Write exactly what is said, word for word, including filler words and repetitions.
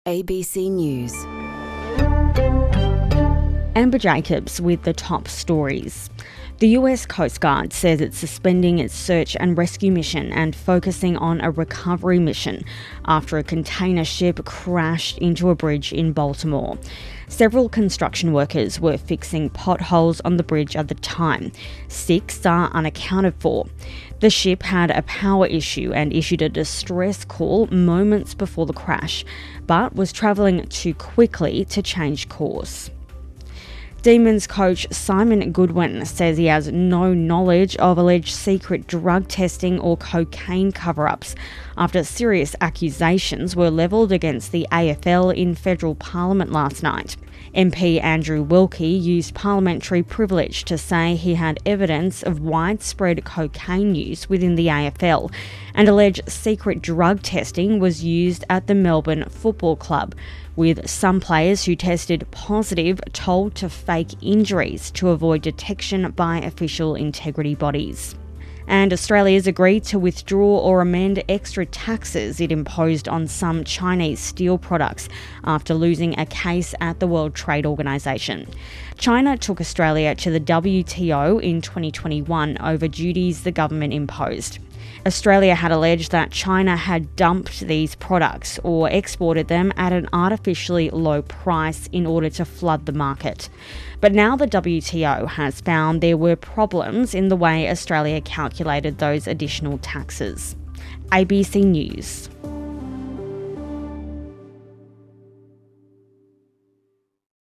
A B C News. Amber Jacobs with the top stories. The U S Coast Guard says it's suspending its search and rescue mission and focusing on a recovery mission after a container ship crashed into a bridge in Baltimore. Several construction workers were fixing potholes on the bridge at the time. Six are unaccounted for. The ship had a power issue and issued a distress call moments before the crash, but was travelling too quickly to change course. Demons coach Simon Goodwin says he has no knowledge of alleged secret drug testing or cocaine cover-ups after serious accusations were levelled against the A F L in federal parliament last night. M P Andrew Wilkie used parliamentary privilege to say he had evidence of widespread cocaine use within the A F L and alleged secret drug testing was used at the Melbourne Football Club, with some players who tested positive told to fake injuries to avoid detection by official integrity bodies. And Australia's agreed to withdraw or amend extra taxes it imposed on some Chinese steel products after losing a case at the World Trade Organization. China took Australia to the W T O in twenty twenty-one over duties the government imposed. Australia had alleged that China had dumped these products or exported them at an artificially low price in order to flood the market. But now the W T O has found there were problems in the way Australia calculated those additional taxes. A B C News.